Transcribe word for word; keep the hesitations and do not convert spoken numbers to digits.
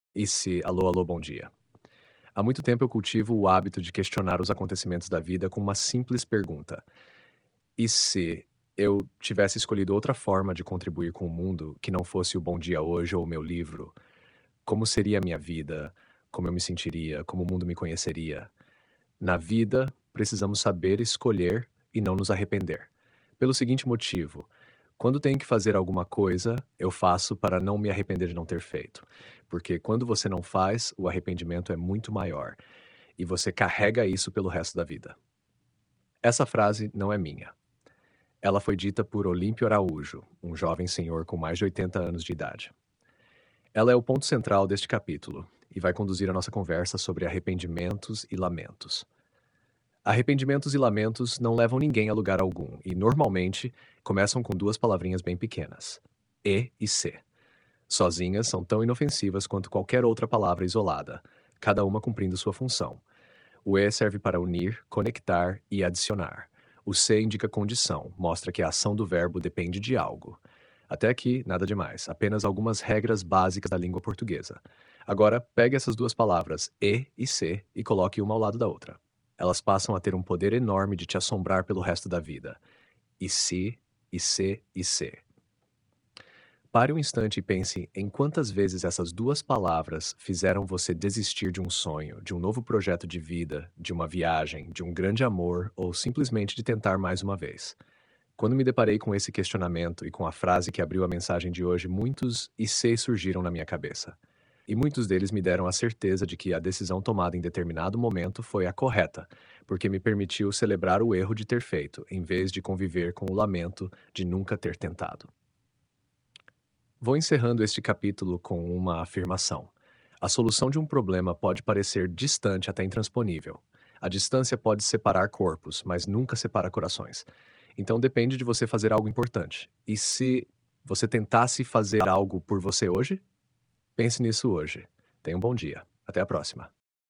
E se, alô, alô, bom dia. Há muito tempo eu cultivo o hábito de questionar os acontecimentos da vida com uma simples pergunta: e se eu tivesse escolhido outra forma de contribuir com o mundo que não fosse o Bom Dia Hoje ou o meu livro? Como seria a minha vida? Como eu me sentiria? Como o mundo me conheceria? Na vida, precisamos saber escolher e não nos arrepender. Pelo seguinte motivo: quando tenho que fazer alguma coisa, eu faço para não me arrepender de não ter feito. Porque quando você não faz, o arrependimento é muito maior. E você carrega isso pelo resto da vida. Essa frase não é minha. Ela foi dita por Olímpio Araújo, um jovem senhor com mais de oitenta anos de idade. Ela é o ponto central deste capítulo e vai conduzir a nossa conversa sobre arrependimentos e lamentos. Arrependimentos e lamentos não levam ninguém a lugar algum e, normalmente, começam com duas palavrinhas bem pequenas: e e se. Sozinhas são tão inofensivas quanto qualquer outra palavra isolada, cada uma cumprindo sua função. O e serve para unir, conectar e adicionar. O se indica condição, mostra que a ação do verbo depende de algo. Até aqui, nada demais, apenas algumas regras básicas da língua portuguesa. Agora, pegue essas duas palavras, e e se, e coloque uma ao lado da outra. Elas passam a ter um poder enorme de te assombrar pelo resto da vida. E se, e se, e se. Pare um instante e pense em quantas vezes essas duas palavras fizeram você desistir de um sonho, de um novo projeto de vida, de uma viagem, de um grande amor ou simplesmente de tentar mais uma vez. Quando me deparei com esse questionamento e com a frase que abriu a mensagem de hoje, muitos e se surgiram na minha cabeça. E muitos deles me deram a certeza de que a decisão tomada em determinado momento foi a correta, porque me permitiu celebrar o erro de ter feito, em vez de conviver com o lamento de nunca ter tentado. Vou encerrando este capítulo com uma afirmação. A solução de um problema pode parecer distante até intransponível. A distância pode separar corpos, mas nunca separa corações. Então depende de você fazer algo importante. E se você tentasse fazer algo por você hoje? Pense nisso hoje. Tenha um bom dia. Até a próxima.